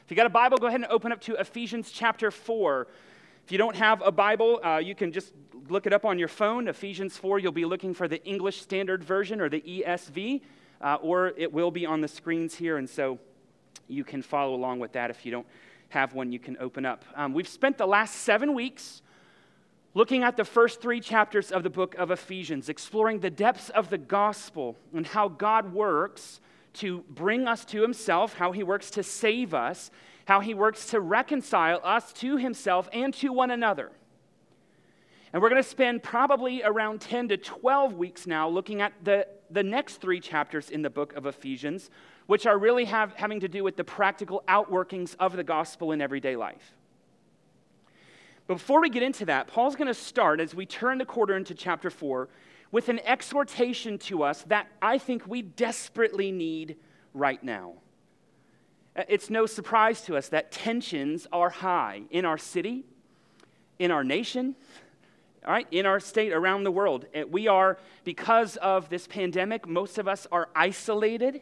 If you got a Bible, go ahead and open up to Ephesians chapter 4. If you don't have a Bible, you can just look it up on your phone. Ephesians 4, you'll be looking for the English Standard Version or the ESV, or it will be on the screens here, and so you can follow along with that. If you don't have one, you can open up. We've spent the last 7 weeks looking at the first 3 chapters of the book of Ephesians, exploring the depths of the gospel and how God works to bring us to himself, how he works to save us, how he works to reconcile us to himself and to one another. And we're going to spend probably around 10 to 12 weeks now looking at the next 3 chapters in the book of Ephesians, which are really having to do with the practical outworkings of the gospel in everyday life. But before we get into that, Paul's going to start, as we turn the corner into chapter 4, with an exhortation to us that I think we desperately need right now. It's no surprise to us that tensions are high in our city, in our nation, all right, in our state, around the world. We are, because of this pandemic, most of us are isolated.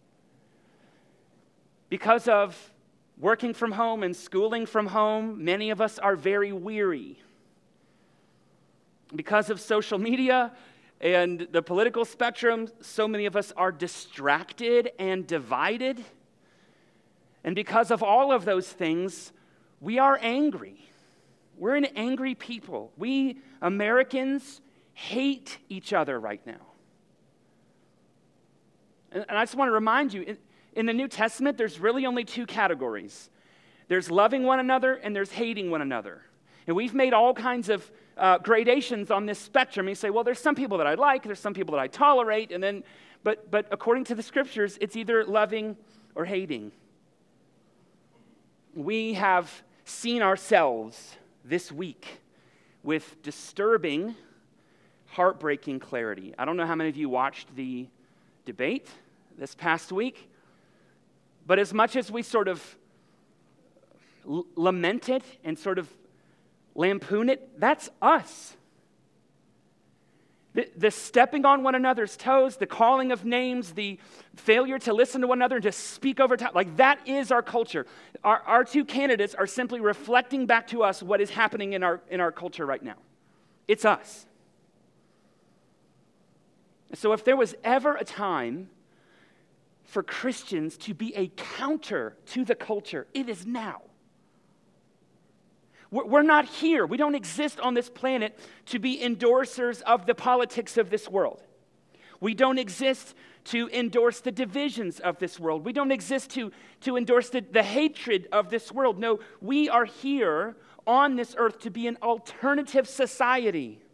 Because of working from home and schooling from home, many of us are very weary. Because of social media and the political spectrum, so many of us are distracted and divided. And because of all of those things, we are angry. We're an angry people. We Americans hate each other right now. And I just want to remind you, in the New Testament, there's really only 2 categories. There's loving one another and there's hating one another. And we've made all kinds of gradations on this spectrum. You say, well, there's some people that I like, there's some people that I tolerate, and then, but according to the scriptures, it's either loving or hating. We have seen ourselves this week with disturbing, heartbreaking clarity. I don't know how many of you watched the debate this past week, but as much as we sort of lament it and sort of lampoon it, that's us. The stepping on one another's toes, the calling of names, the failure to listen to one another and just speak over time, like that is our culture. Our 2 candidates are simply reflecting back to us what is happening in our culture right now. It's us. So if there was ever a time for Christians to be a counter to the culture, it is now. We're not here. We don't exist on this planet to be endorsers of the politics of this world. We don't exist to endorse the divisions of this world. We don't exist to endorse the hatred of this world. No, we are here on this earth to be an alternative society.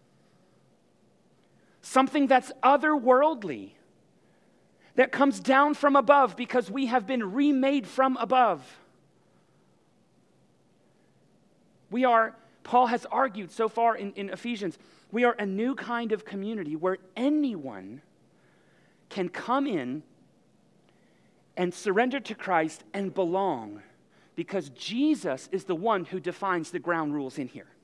Something that's otherworldly, that comes down from above because we have been remade from above. We are, Paul has argued so far in Ephesians, we are a new kind of community where anyone can come in and surrender to Christ and belong because Jesus is the one who defines the ground rules in here.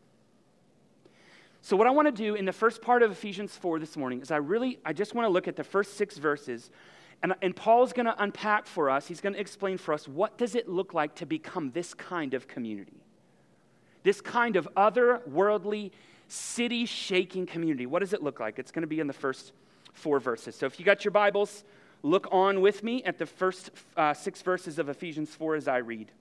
So what I want to do in the first part of Ephesians 4 this morning is I just want to look at the first 6 verses, and Paul's going to unpack for us, he's going to explain for us, what does it look like to become this kind of community? This kind of otherworldly, city-shaking community. What does it look like? It's going to be in the first 4 verses. So if you got your Bibles, look on with me at the first 6 verses of Ephesians 4 as I read.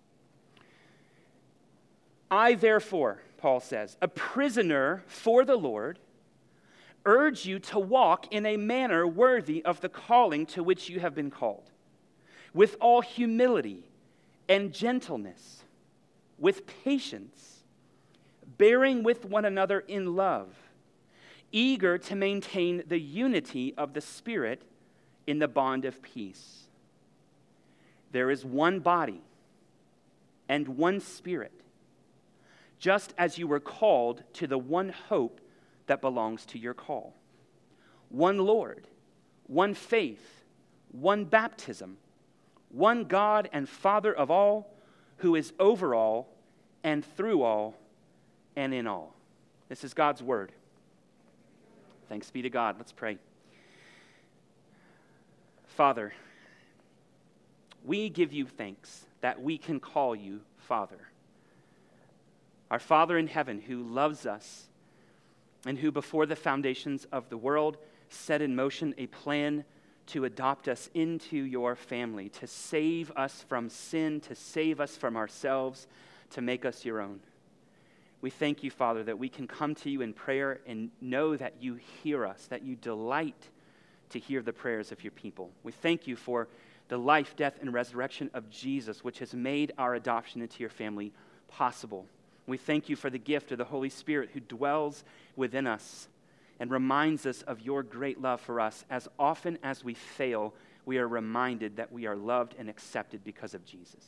I, therefore, Paul says, a prisoner for the Lord, urge you to walk in a manner worthy of the calling to which you have been called, with all humility and gentleness, with patience, bearing with one another in love, eager to maintain the unity of the Spirit in the bond of peace. There is one body and one Spirit, just as you were called to the one hope that belongs to your call. One Lord, one faith, one baptism, one God and Father of all, who is over all and through all and in all. This is God's word. Thanks be to God. Let's pray. Father, we give you thanks that we can call you Father. Our Father in heaven who loves us and who before the foundations of the world set in motion a plan to adopt us into your family, to save us from sin, to save us from ourselves, to make us your own. We thank you, Father, that we can come to you in prayer and know that you hear us, that you delight to hear the prayers of your people. We thank you for the life, death, and resurrection of Jesus, which has made our adoption into your family possible. We thank you for the gift of the Holy Spirit who dwells within us and reminds us of your great love for us. As often as we fail, we are reminded that we are loved and accepted because of Jesus.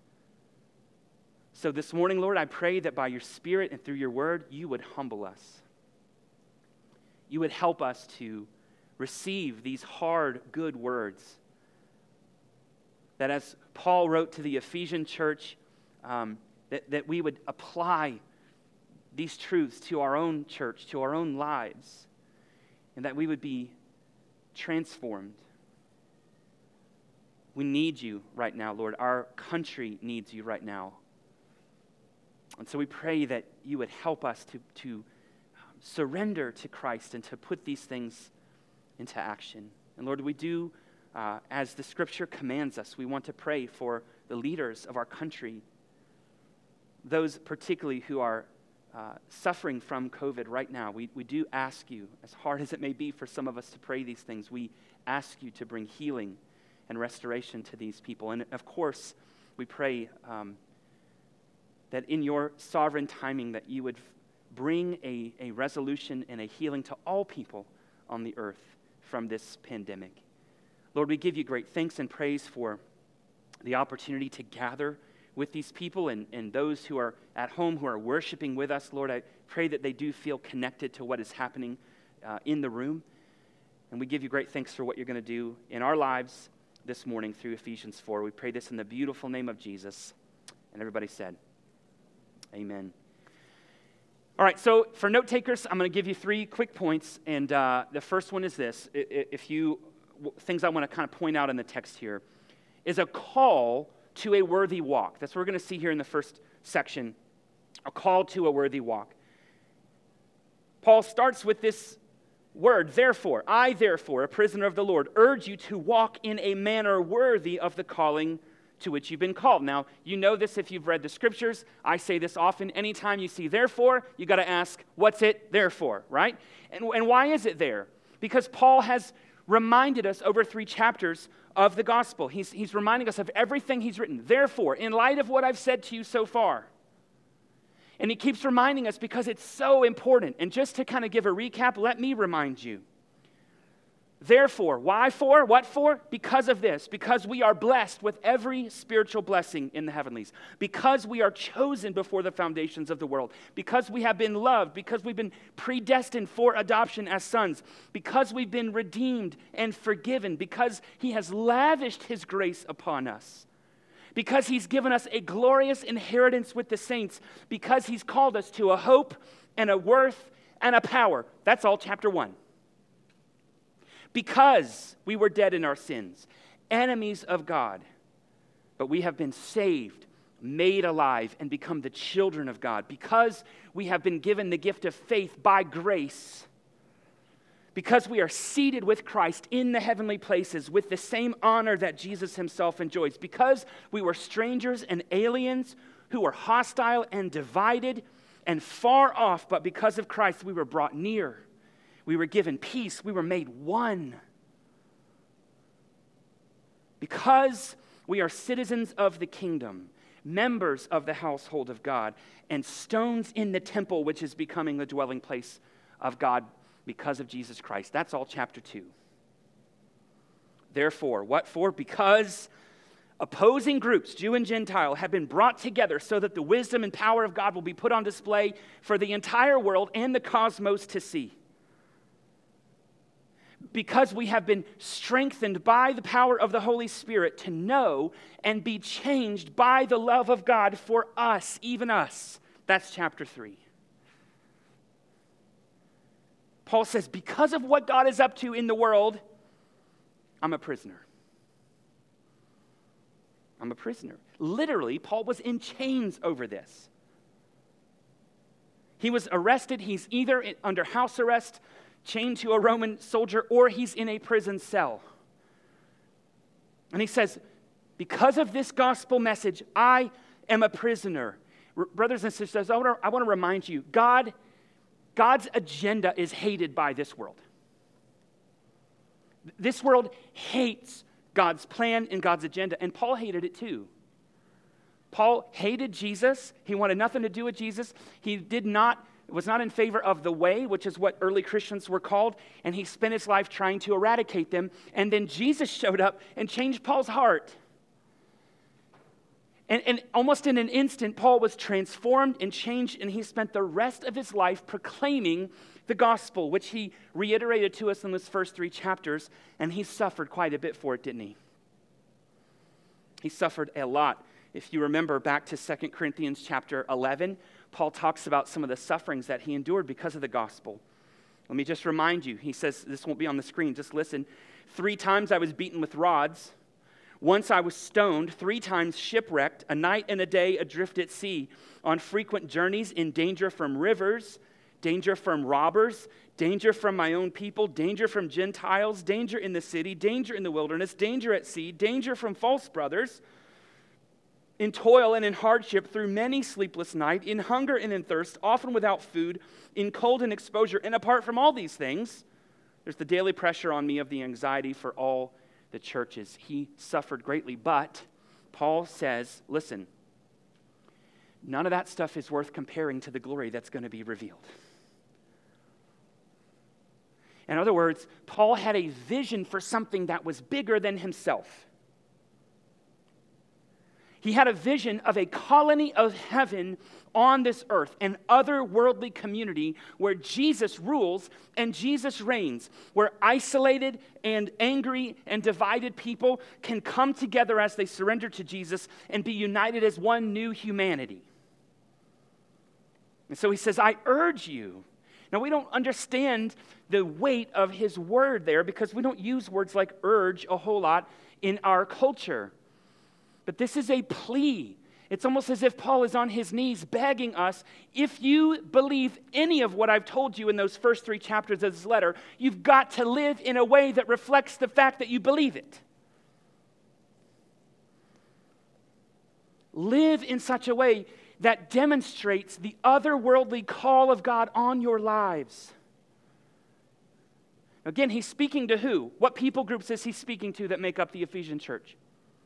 So this morning, Lord, I pray that by your Spirit and through your word, you would humble us. You would help us to receive these hard, good words. That as Paul wrote to the Ephesian church, that we would apply these truths to our own church, to our own lives, and that we would be transformed. We need you right now, Lord. Our country needs you right now. And so we pray that you would help us to surrender to Christ and to put these things into action. And Lord, we do, as the Scripture commands us, we want to pray for the leaders of our country, those particularly who are suffering from COVID right now. We do ask you, as hard as it may be for some of us to pray these things, we ask you to bring healing and restoration to these people. And of course, we pray that in your sovereign timing that you would bring a resolution and a healing to all people on the earth from this pandemic. Lord, we give you great thanks and praise for the opportunity to gather with these people and those who are at home who are worshiping with us. Lord, I pray that they do feel connected to what is happening in the room. And we give you great thanks for what you're going to do in our lives this morning through Ephesians 4. We pray this in the beautiful name of Jesus. And everybody said, amen. All right, so for note takers, I'm going to give you 3 quick points. And the first one is this. Things I want to kind of point out in the text here is a call to a worthy walk. That's what we're going to see here in the first section, a call to a worthy walk. Paul starts with this word, therefore. I, therefore, a prisoner of the Lord, urge you to walk in a manner worthy of the calling to which you've been called. Now, you know this if you've read the Scriptures. I say this often. Anytime you see therefore, you got to ask, what's it there for, right? And why is it there? Because Paul has reminded us over 3 chapters of the gospel. He's reminding us of everything he's written. Therefore, in light of what I've said to you so far, and he keeps reminding us because it's so important. And just to kind of give a recap, let me remind you. Therefore, why for? What for? Because of this. Because we are blessed with every spiritual blessing in the heavenlies. Because we are chosen before the foundations of the world. Because we have been loved. Because we've been predestined for adoption as sons. Because we've been redeemed and forgiven. Because he has lavished his grace upon us. Because he's given us a glorious inheritance with the saints. Because he's called us to a hope and a worth and a power. That's all chapter 1. Because we were dead in our sins, enemies of God, but we have been saved, made alive, and become the children of God. Because we have been given the gift of faith by grace, because we are seated with Christ in the heavenly places with the same honor that Jesus himself enjoys, because we were strangers and aliens who were hostile and divided and far off, but because of Christ we were brought near. We were given peace. We were made one. Because we are citizens of the kingdom, members of the household of God, and stones in the temple, which is becoming the dwelling place of God because of Jesus Christ. That's all chapter 2. Therefore, what for? Because opposing groups, Jew and Gentile, have been brought together so that the wisdom and power of God will be put on display for the entire world and the cosmos to see. Because we have been strengthened by the power of the Holy Spirit to know and be changed by the love of God for us, even us. That's chapter 3. Paul says, because of what God is up to in the world, I'm a prisoner. I'm a prisoner. Literally, Paul was in chains over this. He was arrested. He's either under house arrest, chained to a Roman soldier, or he's in a prison cell. And he says, because of this gospel message, I am a prisoner. Brothers and sisters, I want to remind you, God's agenda is hated by this world. This world hates God's plan and God's agenda, and Paul hated it too. Paul hated Jesus. He wanted nothing to do with Jesus. He was not in favor of the way, which is what early Christians were called, and he spent his life trying to eradicate them. And then Jesus showed up and changed Paul's heart. And almost in an instant, Paul was transformed and changed, and he spent the rest of his life proclaiming the gospel, which he reiterated to us in those first 3 chapters, and he suffered quite a bit for it, didn't he? He suffered a lot. If you remember back to 2 Corinthians chapter 11, Paul talks about some of the sufferings that he endured because of the gospel. Let me just remind you, he says, this won't be on the screen, just listen. 3 times I was beaten with rods. Once I was stoned, 3 times shipwrecked, a night and a day adrift at sea, on frequent journeys, in danger from rivers, danger from robbers, danger from my own people, danger from Gentiles, danger in the city, danger in the wilderness, danger at sea, danger from false brothers, in toil and in hardship, through many sleepless nights, in hunger and in thirst, often without food, in cold and exposure. And apart from all these things, there's the daily pressure on me of the anxiety for all the churches. He suffered greatly, but Paul says, listen, none of that stuff is worth comparing to the glory that's going to be revealed. In other words, Paul had a vision for something that was bigger than himself. He had a vision of a colony of heaven on this earth, an otherworldly community where Jesus rules and Jesus reigns, where isolated and angry and divided people can come together as they surrender to Jesus and be united as one new humanity. And so he says, I urge you. Now, we don't understand the weight of his word there because we don't use words like urge a whole lot in our culture. But this is a plea. It's almost as if Paul is on his knees begging us, if you believe any of what I've told you in those first 3 chapters of this letter, you've got to live in a way that reflects the fact that you believe it. Live in such a way that demonstrates the otherworldly call of God on your lives. Again, he's speaking to who? What people groups is he speaking to that make up the Ephesian church?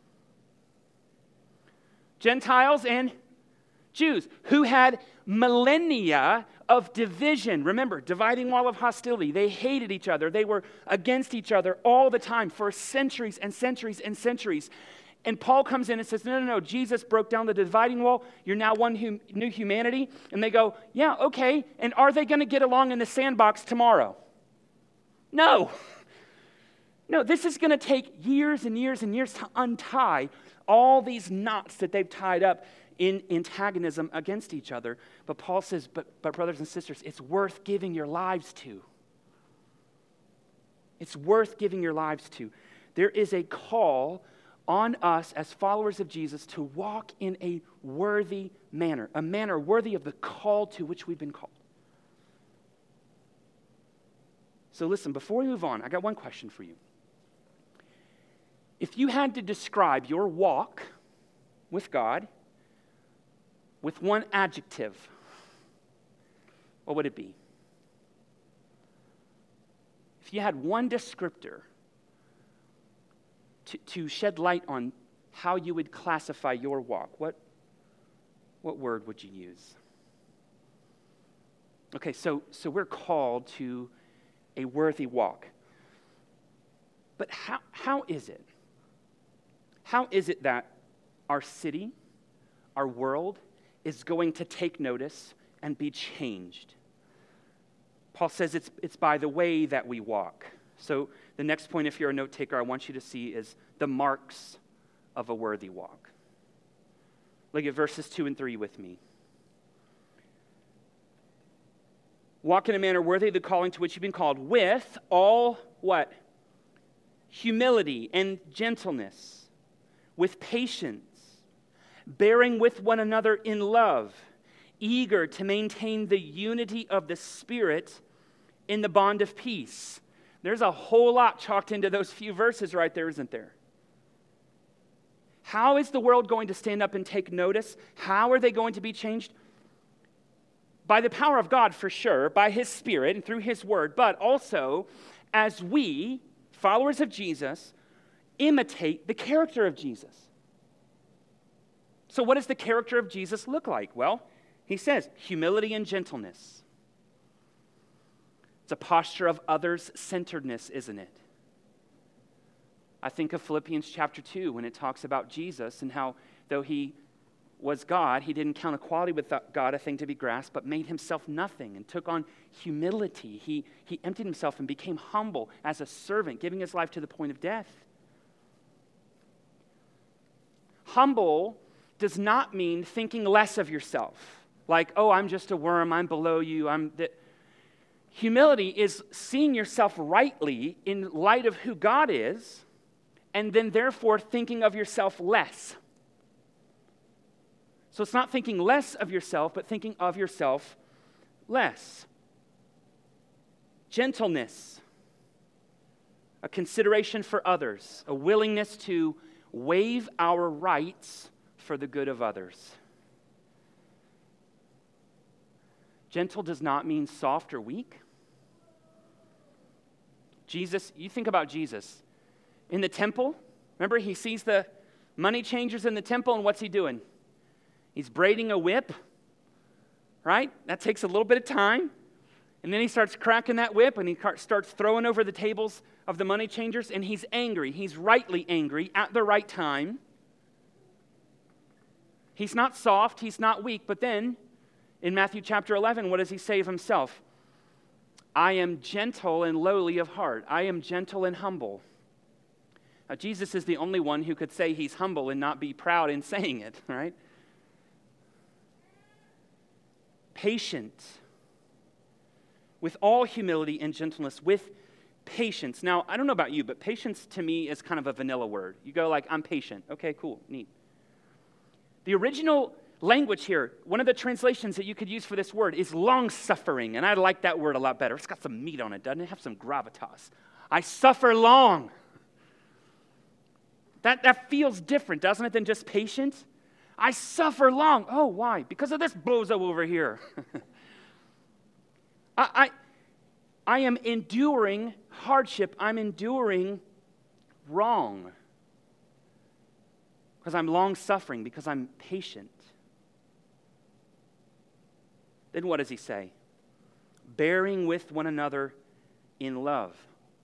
Gentiles and Jews who had millennia of division. Remember, dividing wall of hostility. They hated each other. They were against each other all the time for centuries and centuries and centuries. And Paul comes in and says, no, Jesus broke down the dividing wall. You're now one new humanity. And they go, yeah, okay. And are they going to get along in the sandbox tomorrow? No. No, this is going to take years and years and years to untie all these knots that they've tied up in antagonism against each other. But Paul says, but brothers and sisters, it's worth giving your lives to. It's worth giving your lives to. There is a call on us as followers of Jesus to walk in a worthy manner, a manner worthy of the call to which we've been called. So listen, before we move on, I got one question for you. If you had to describe your walk with God with one adjective, what would it be? If you had one descriptor to shed light on how you would classify your walk, what word would you use? Okay, so we're called to a worthy walk. But how is it? How is it that our city, our world, is going to take notice and be changed? Paul says it's by the way that we walk. So the next point, if you're a note taker, I want you to see is the marks of a worthy walk. Look at verses 2 and 3 with me. Walk in a manner worthy of the calling to which you've been called, with all what? Humility and gentleness, with patience, bearing with one another in love, eager to maintain the unity of the Spirit in the bond of peace. There's a whole lot chalked into those few verses right there, isn't there? How is the world going to stand up and take notice? How are they going to be changed? By the power of God, for sure, by His Spirit and through His Word, but also as we, followers of Jesus, imitate the character of Jesus. So what does the character of Jesus look like? Well, He says, humility and gentleness. It's a posture of others-centeredness, isn't it? I think of Philippians chapter 2 when it talks about Jesus and how, though He was God, He didn't count equality with God a thing to be grasped, but made Himself nothing and took on humility. He emptied Himself and became humble as a servant, giving His life to the point of death. Humble does not mean thinking less of yourself. Like, oh, I'm just a worm, I'm below you, Humility is seeing yourself rightly in light of who God is, and then therefore thinking of yourself less. So it's not thinking less of yourself, but thinking of yourself less. Gentleness, a consideration for others, a willingness to waive our rights for the good of others. Gentle does not mean soft or weak. Jesus, you think about Jesus. In the temple, remember he sees the money changers in the temple, and what's he doing? He's braiding a whip, right? That takes a little bit of time. And then he starts cracking that whip, and he starts throwing over the tables of the money changers, and he's angry. He's rightly angry at the right time. He's not soft, he's not weak, but then in Matthew chapter 11, what does he say of himself? I am gentle and lowly of heart. I am gentle and humble. Now, Jesus is the only one who could say he's humble and not be proud in saying it, right? Patient, with all humility and gentleness, with patience. Now, I don't know about you, but patience to me is kind of a vanilla word. You go like, I'm patient. Okay, cool, neat. The original language here, one of the translations that you could use for this word is long-suffering, and I like that word a lot better. It's got some meat on it, doesn't it? Have some gravitas. I suffer long. That feels different, doesn't it, than just patient? I suffer long. Oh, why? Because of this bozo over here. I am enduring hardship. I'm enduring wrong. Because I'm long-suffering, because I'm patient. Then what does he say? Bearing with one another in love.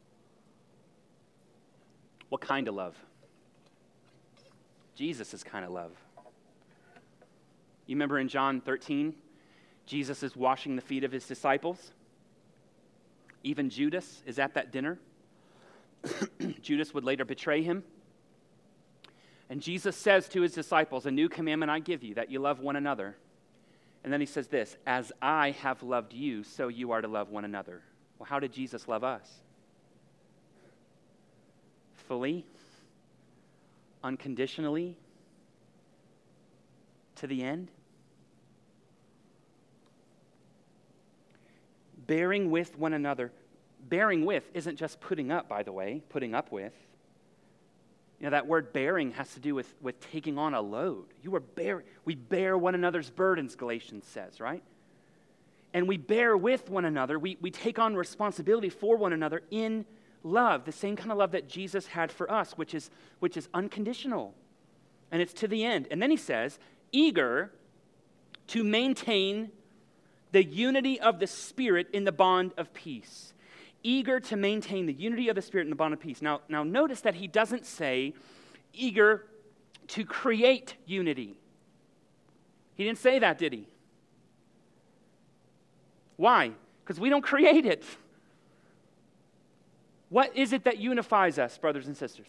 What kind of love? Jesus' kind of love. You remember in John 13, Jesus is washing the feet of his disciples. Even Judas is at that dinner. Judas would later betray him. And Jesus says to his disciples, a new commandment I give you, that you love one another. And then he says this, as I have loved you, so you are to love one another. Well, how did Jesus love us? Fully, unconditionally, to the end. Bearing with one another. Bearing with isn't just putting up, by the way, putting up with. You know, that word bearing has to do with taking on a load. We bear one another's burdens, Galatians says, right? And we bear with one another. We take on responsibility for one another in love, the same kind of love that Jesus had for us, which is unconditional. And it's to the end. And then he says, eager to maintain the unity of the Spirit in the bond of peace. Eager to maintain the unity of the Spirit in the bond of peace. Now notice that he doesn't say eager to create unity. He didn't say that, did he? Why? Because we don't create it. What is it that unifies us, brothers and sisters?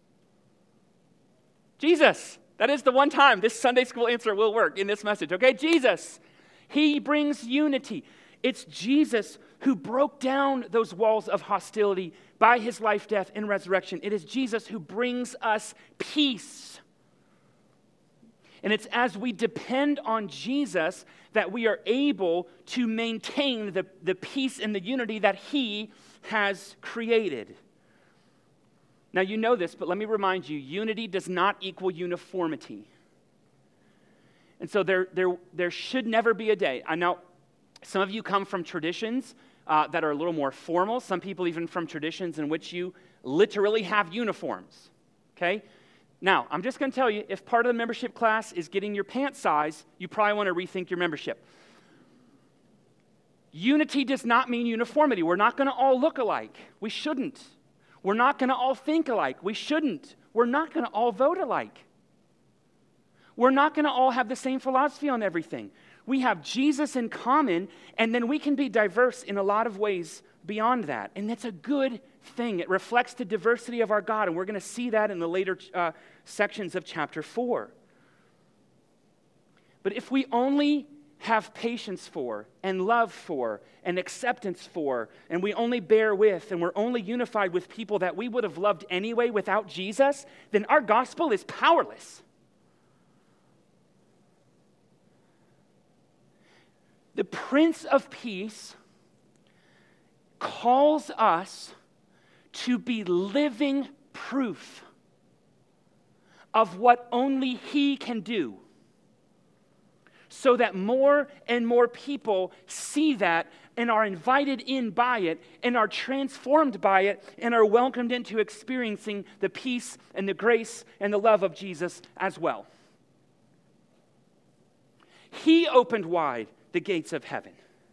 Jesus. That is the one time this Sunday school answer will work in this message, okay? Jesus. He brings unity. It's Jesus who broke down those walls of hostility by his life, death, and resurrection. It is Jesus who brings us peace. And it's as we depend on Jesus that we are able to maintain the peace and the unity that he has created. Now, you know this, but let me remind you, unity does not equal uniformity. And so there should never be a day. I know some of you come from traditions that are a little more formal. Some people even from traditions in which you literally have uniforms, okay? Now, I'm just going to tell you, if part of the membership class is getting your pant size, you probably want to rethink your membership. Unity does not mean uniformity. We're not going to all look alike. We shouldn't. We're not going to all think alike. We shouldn't. We're not going to all vote alike. We're not going to all have the same philosophy on everything. We have Jesus in common, and then we can be diverse in a lot of ways beyond that. And that's a good thing. It reflects the diversity of our God, and we're going to see that in the later sections of chapter 4. But if we only have patience for, and love for, and acceptance for, and we only bear with, and we're only unified with people that we would have loved anyway without Jesus, then our gospel is powerless. The Prince of Peace calls us to be living proof of what only he can do, so that more and more people see that and are invited in by it and are transformed by it and are welcomed into experiencing the peace and the grace and the love of Jesus as well. He opened wide the gates of heaven.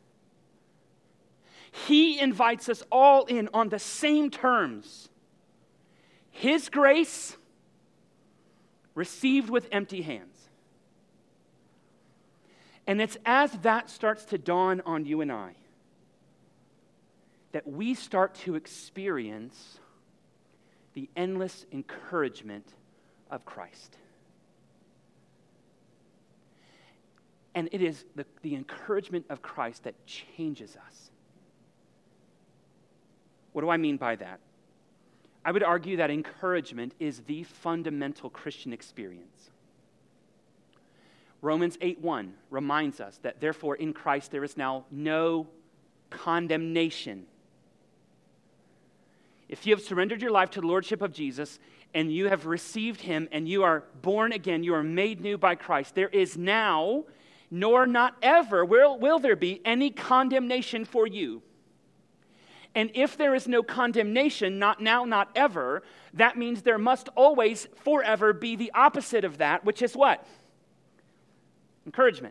He invites us all in on the same terms. His grace received with empty hands. And it's as that starts to dawn on you and I that we start to experience the endless encouragement of Christ. And it is the encouragement of Christ that changes us. What do I mean by that? I would argue that encouragement is the fundamental Christian experience. Romans 8:1 reminds us that therefore in Christ there is now no condemnation. If you have surrendered your life to the Lordship of Jesus and you have received him and you are born again, you are made new by Christ, there is now, nor not ever will there be any condemnation for you. And if there is no condemnation, not now, not ever, that means there must always, forever, be the opposite of that, which is what? Encouragement.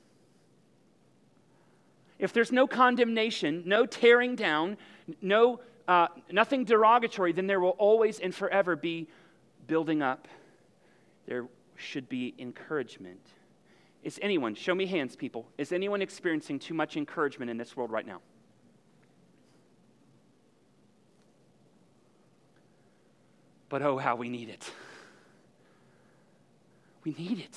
If there's no condemnation, no tearing down, nothing derogatory, then there will always and forever be building up. There should be encouragement. Is anyone, show me hands, people, is anyone experiencing too much encouragement in this world right now? But oh, how we need it. We need it.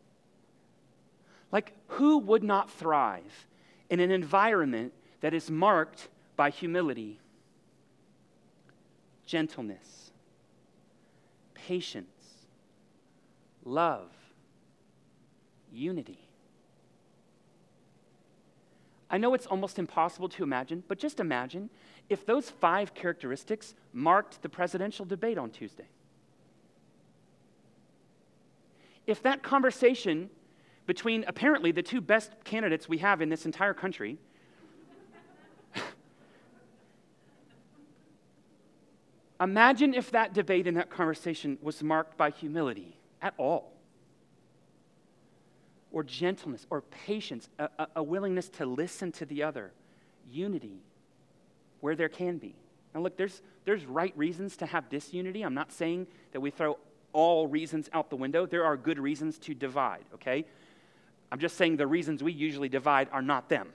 Like, who would not thrive in an environment that is marked by humility, gentleness, patience, love, unity? I know it's almost impossible to imagine, but just imagine if those 5 characteristics marked the presidential debate on Tuesday. If that conversation between apparently the 2 best candidates we have in this entire country imagine if that debate and that conversation was marked by humility at all, or gentleness, or patience, a willingness to listen to the other, unity where there can be. Now look, there's right reasons to have disunity. I'm not saying that we throw all reasons out the window. There are good reasons to divide, okay? I'm just saying the reasons we usually divide are not them.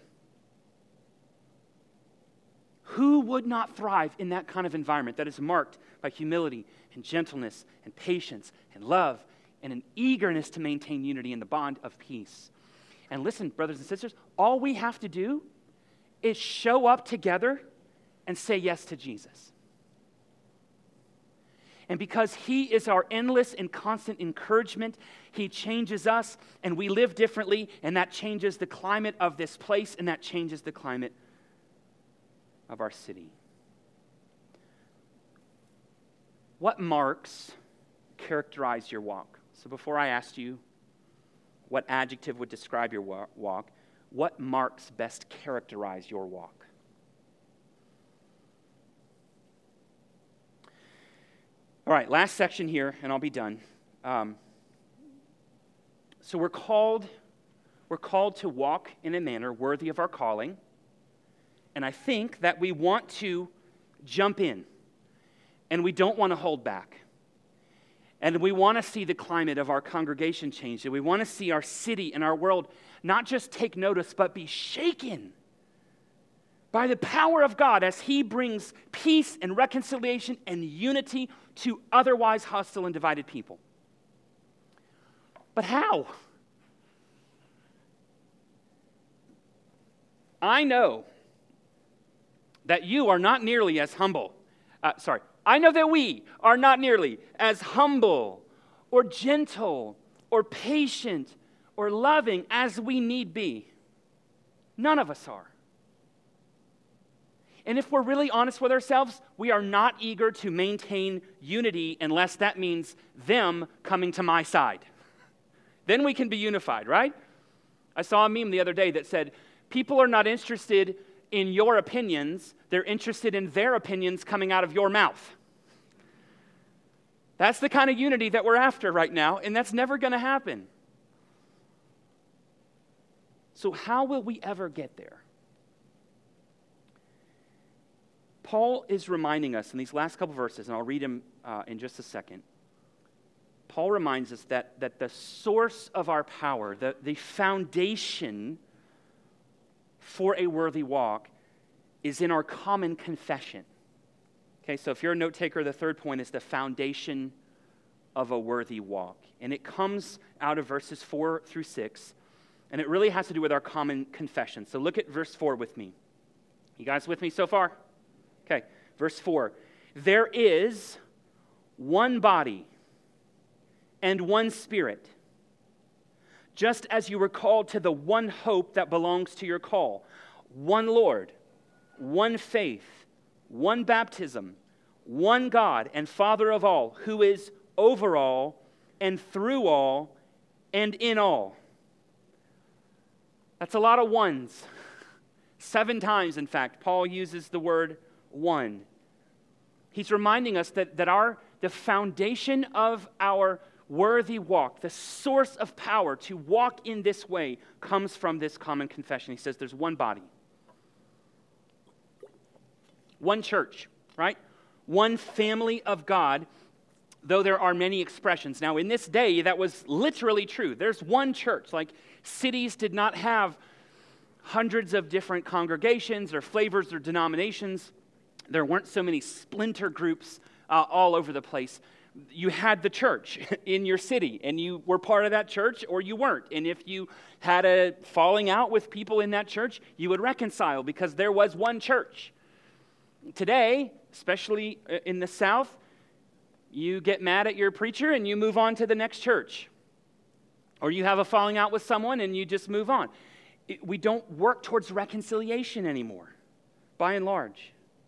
Who would not thrive in that kind of environment that is marked by humility and gentleness and patience and love and an eagerness to maintain unity in the bond of peace? And listen, brothers and sisters, all we have to do is show up together and say yes to Jesus. And because he is our endless and constant encouragement, he changes us and we live differently, and that changes the climate of this place, and that changes the climate of our city. What marks characterize your walk? So before I asked you what adjective would describe your walk, what marks best characterize your walk? All right, last section here, and I'll be done. So we're called to walk in a manner worthy of our calling, and I think that we want to jump in, and we don't want to hold back. And we want to see the climate of our congregation change. And we want to see our city and our world not just take notice, but be shaken by the power of God as he brings peace and reconciliation and unity to otherwise hostile and divided people. But how? I know that you are not nearly as humble. I know that we are not nearly as humble or gentle or patient or loving as we need be. None of us are. And if we're really honest with ourselves, we are not eager to maintain unity unless that means them coming to my side. Then we can be unified, right? I saw a meme the other day that said, people are not interested in your opinions, they're interested in their opinions coming out of your mouth. That's the kind of unity that we're after right now, and that's never going to happen. So how will we ever get there? Paul is reminding us in these last couple verses, and I'll read them in just a second. Paul reminds us that the source of our power, the foundation for a worthy walk is in our common confession. Okay, so if you're a note taker, the third point is the foundation of a worthy walk. And it comes out of verses 4 through 6, and it really has to do with our common confession. So look at verse 4 with me. You guys with me so far? Okay, verse 4. There is one body and one Spirit, just as you were called to the one hope that belongs to your call. One Lord, one faith, one baptism, one God and Father of all, who is over all and through all and in all. That's a lot of ones. 7 times, in fact, Paul uses the word one. He's reminding us that the foundation of our worthy walk, the source of power to walk in this way, comes from this common confession. He says there's one body, one church, right? One family of God, though there are many expressions. Now, in this day, that was literally true. There's one church. Like, cities did not have hundreds of different congregations or flavors or denominations. There weren't so many splinter groups all over the place. You had the church in your city, and you were part of that church or you weren't. And if you had a falling out with people in that church, you would reconcile because there was one church. Today, especially in the South, you get mad at your preacher and you move on to the next church. Or you have a falling out with someone and you just move on. We don't work towards reconciliation anymore, by and large.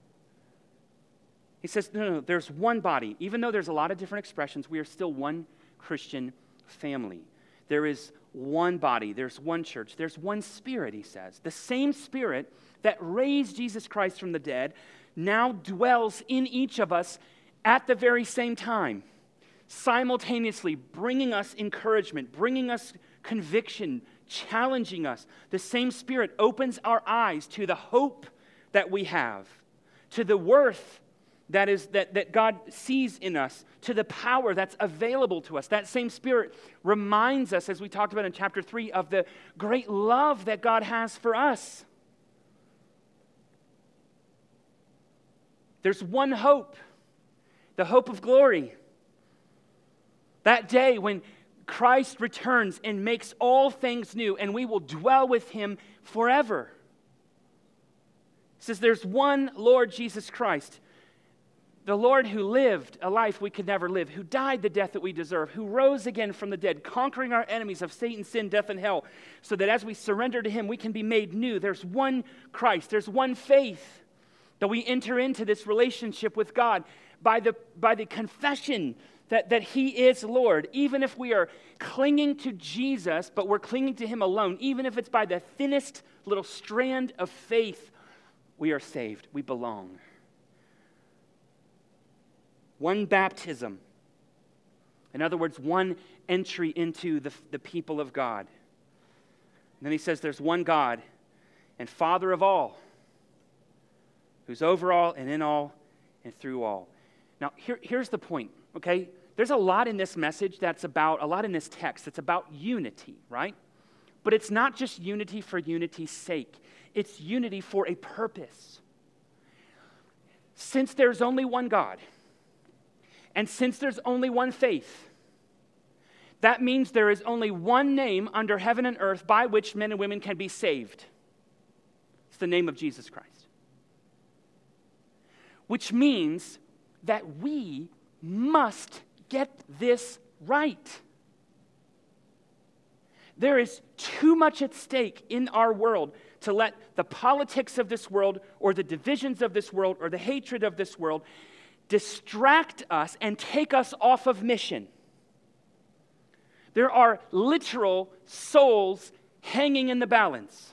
He says, no, there's one body. Even though there's a lot of different expressions, we are still one Christian family. There is one body. There's one church. There's one Spirit, he says. The same Spirit that raised Jesus Christ from the dead now dwells in each of us at the very same time, simultaneously bringing us encouragement, bringing us conviction, challenging us. The same Spirit opens our eyes to the hope that we have, to the worth that God sees in us, to the power that's available to us. That same Spirit reminds us, as we talked about in chapter 3, of the great love that God has for us. There's one hope, the hope of glory. That day when Christ returns and makes all things new, and we will dwell with him forever. It says there's one Lord Jesus Christ. The Lord who lived a life we could never live, who died the death that we deserve, who rose again from the dead, conquering our enemies of Satan, sin, death, and hell, so that as we surrender to him, we can be made new. There's one Christ. There's one faith that we enter into this relationship with God by the confession that he is Lord. Even if we are clinging to Jesus, but we're clinging to him alone, even if it's by the thinnest little strand of faith, we are saved. We belong. One baptism. In other words, one entry into the people of God. And then he says there's one God and Father of all, who's over all and in all and through all. Now, here's the point, okay? There's a lot in this message a lot in this text that's about unity, right? But it's not just unity for unity's sake. It's unity for a purpose. Since there's only one God, and since there's only one faith, that means there is only one name under heaven and earth by which men and women can be saved. It's the name of Jesus Christ. Which means that we must get this right. There is too much at stake in our world to let the politics of this world or the divisions of this world or the hatred of this world distract us and take us off of mission. There are literal souls hanging in the balance.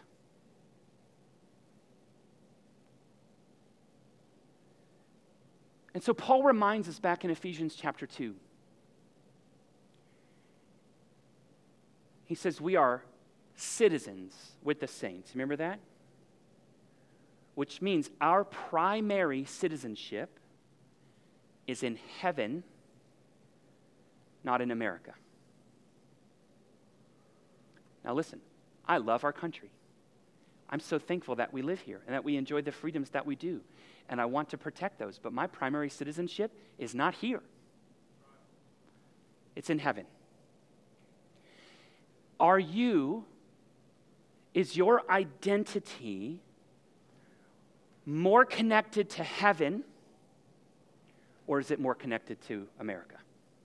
And so Paul reminds us back in Ephesians chapter 2. He says we are citizens with the saints. Remember that? Which means our primary citizenship is in heaven, not in America. Now listen, I love our country. I'm so thankful that we live here and that we enjoy the freedoms that we do. And I want to protect those. But my primary citizenship is not here. It's in heaven. Is your identity more connected to heaven, or is it more connected to America?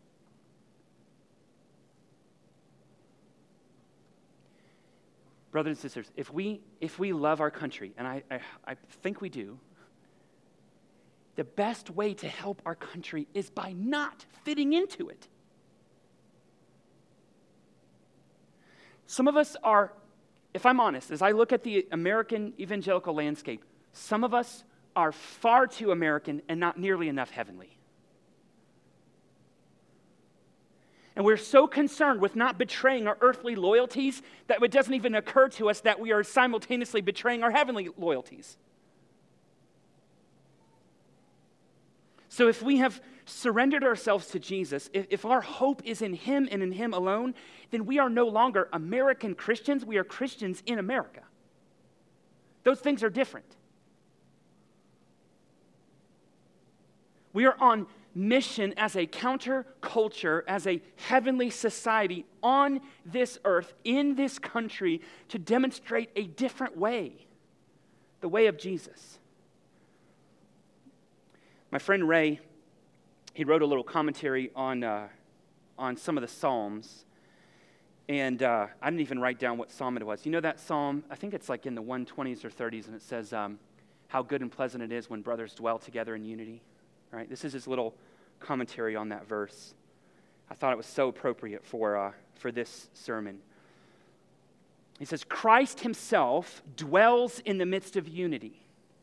Brothers and sisters, if we love our country, and I think we do, the best way to help our country is by not fitting into it. Some of us are, if I'm honest, as I look at the American evangelical landscape, some of us are far too American and not nearly enough heavenly. And we're so concerned with not betraying our earthly loyalties that it doesn't even occur to us that we are simultaneously betraying our heavenly loyalties. So if we have surrendered ourselves to Jesus, if our hope is in him and in him alone, then we are no longer American Christians, we are Christians in America. Those things are different. We are on mission as a counterculture, as a heavenly society on this earth, in this country, to demonstrate a different way, the way of Jesus. My friend Ray, he wrote a little commentary on some of the Psalms, and I didn't even write down what psalm it was. You know that psalm? I think it's like in the 120s or 30s, and it says, how good and pleasant it is when brothers dwell together in unity. Right? This is his little commentary on that verse. I thought it was so appropriate for this sermon. He says, Christ himself dwells in the midst of unity.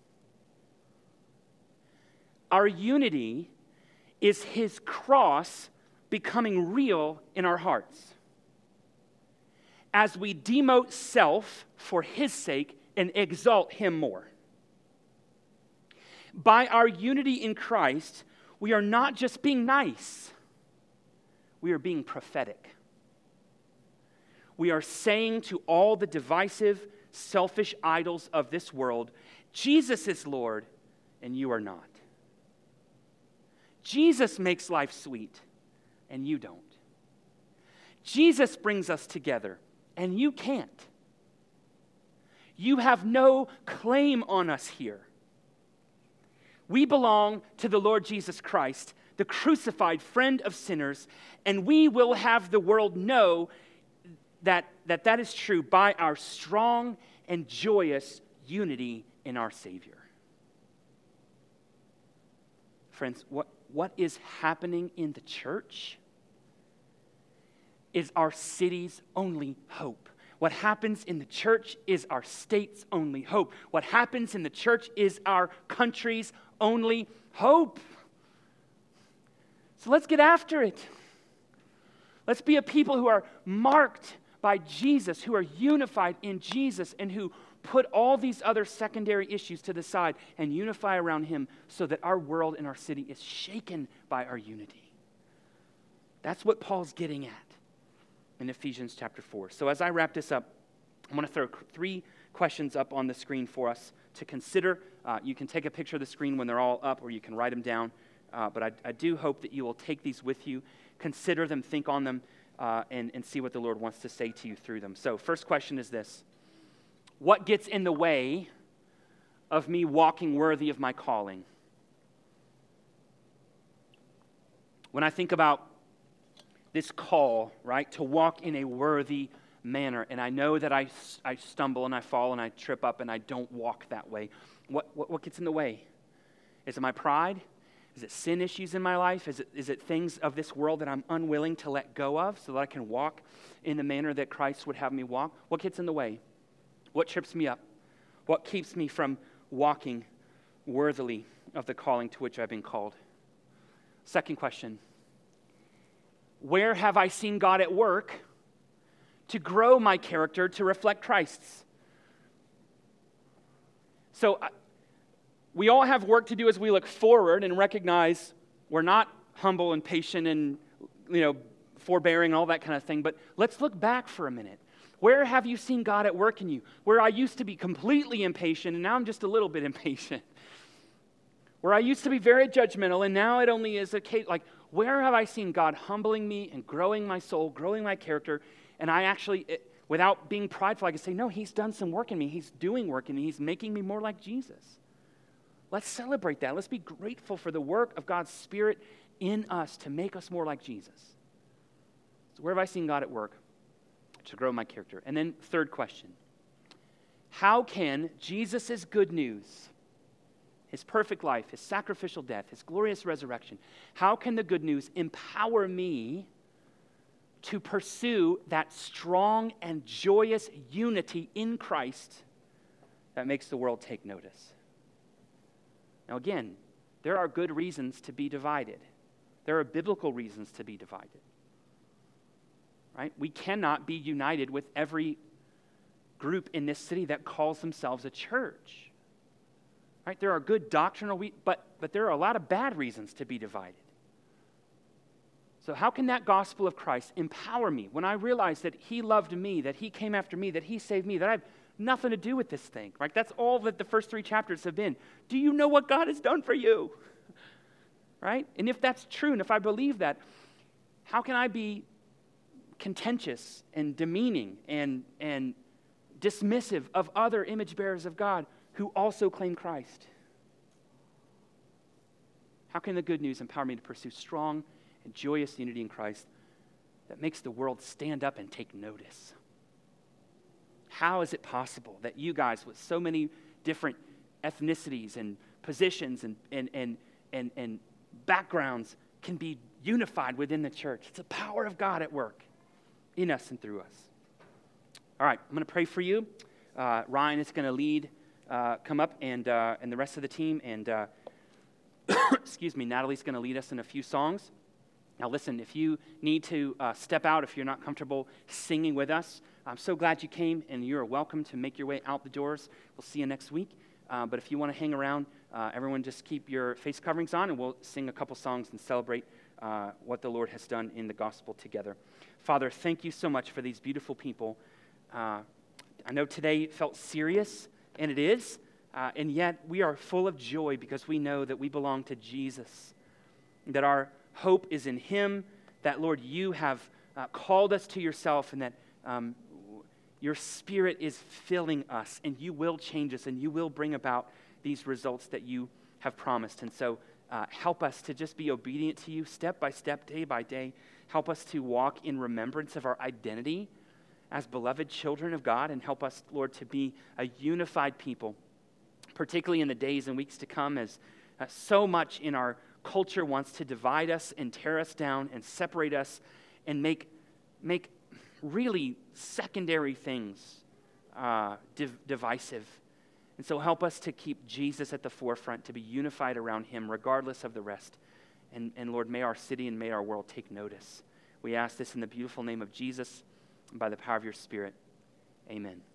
Our unity is his cross becoming real in our hearts. As we demote self for his sake and exalt him more. By our unity in Christ, we are not just being nice. We are being prophetic. We are saying to all the divisive, selfish idols of this world, Jesus is Lord, and you are not. Jesus makes life sweet, and you don't. Jesus brings us together, and you can't. You have no claim on us here. We belong to the Lord Jesus Christ, the crucified friend of sinners, and we will have the world know that is true by our strong and joyous unity in our Savior. Friends, what is happening in the church is our city's only hope. What happens in the church is our state's only hope. What happens in the church is our country's only hope. So let's get after it. Let's be a people who are marked by Jesus, who are unified in Jesus, and who put all these other secondary issues to the side and unify around him so that our world and our city is shaken by our unity. That's what Paul's getting at in Ephesians chapter 4. So as I wrap this up, I'm going to throw 3 questions up on the screen for us to consider. You can take a picture of the screen when they're all up, or you can write them down. But I do hope that you will take these with you, consider them, think on them, and see what the Lord wants to say to you through them. So first question is this: what gets in the way of me walking worthy of my calling? When I think about this call, right, to walk in a worthy manner, and I know that I stumble and I fall and I trip up and I don't walk that way, what gets in the way? Is it my pride? Is it sin issues in my life? Is it things of this world that I'm unwilling to let go of so that I can walk in the manner that Christ would have me walk? What gets in the way? What trips me up? What keeps me from walking worthily of the calling to which I've been called? Second question: where have I seen God at work to grow my character to reflect Christ's? So we all have work to do as we look forward and recognize we're not humble and patient and, forbearing and all that kind of thing. But let's look back for a minute. Where have you seen God at work in you? Where I used to be completely impatient and now I'm just a little bit impatient. Where I used to be very judgmental and now it only is a case, where have I seen God humbling me and growing my soul, growing my character? And I actually, without being prideful, I can say, no, he's done some work in me. He's doing work in me. He's making me more like Jesus. Let's celebrate that. Let's be grateful for the work of God's Spirit in us to make us more like Jesus. So where have I seen God at work to grow my character? And then third question: how can Jesus' good news, his perfect life, his sacrificial death, his glorious resurrection, how can the good news empower me to pursue that strong and joyous unity in Christ that makes the world take notice? Now again, there are good reasons to be divided. There are biblical reasons to be divided. Right? We cannot be united with every group in this city that calls themselves a church. Right? There are good doctrinal, but there are a lot of bad reasons to be divided. So how can that gospel of Christ empower me when I realize that he loved me, that he came after me, that he saved me, that I have nothing to do with this thing, right? That's all that the first 3 chapters have been. Do you know what God has done for you? Right? And if that's true, and if I believe that, how can I be contentious and demeaning and dismissive of other image bearers of God who also claim Christ? How can the good news empower me to pursue strong and joyous unity in Christ that makes the world stand up and take notice? How is it possible that you guys with so many different ethnicities and positions and backgrounds can be unified within the church? It's the power of God at work in us and through us. All right, I'm going to pray for you. Ryan is going to lead, come up, and the rest of the team, and Natalie's going to lead us in a few songs. Now listen, if you need to step out, if you're not comfortable singing with us, I'm so glad you came, and you're welcome to make your way out the doors. We'll see you next week. But if you want to hang around, everyone just keep your face coverings on, and we'll sing a couple songs and celebrate what the Lord has done in the gospel together. Father, thank you so much for these beautiful people. I know today felt serious, and it is, and yet we are full of joy because we know that we belong to Jesus, that our hope is in him, that, Lord, you have called us to yourself, and that your Spirit is filling us, and you will change us, and you will bring about these results that you have promised. And so help us to just be obedient to you step by step, day by day. Help us to walk in remembrance of our identity as beloved children of God, and help us, Lord, to be a unified people, particularly in the days and weeks to come, as so much in our culture wants to divide us and tear us down and separate us and make really secondary things divisive. And so help us to keep Jesus at the forefront, to be unified around him regardless of the rest. And Lord, may our city and may our world take notice. We ask this in the beautiful name of Jesus and by the power of your Spirit. Amen.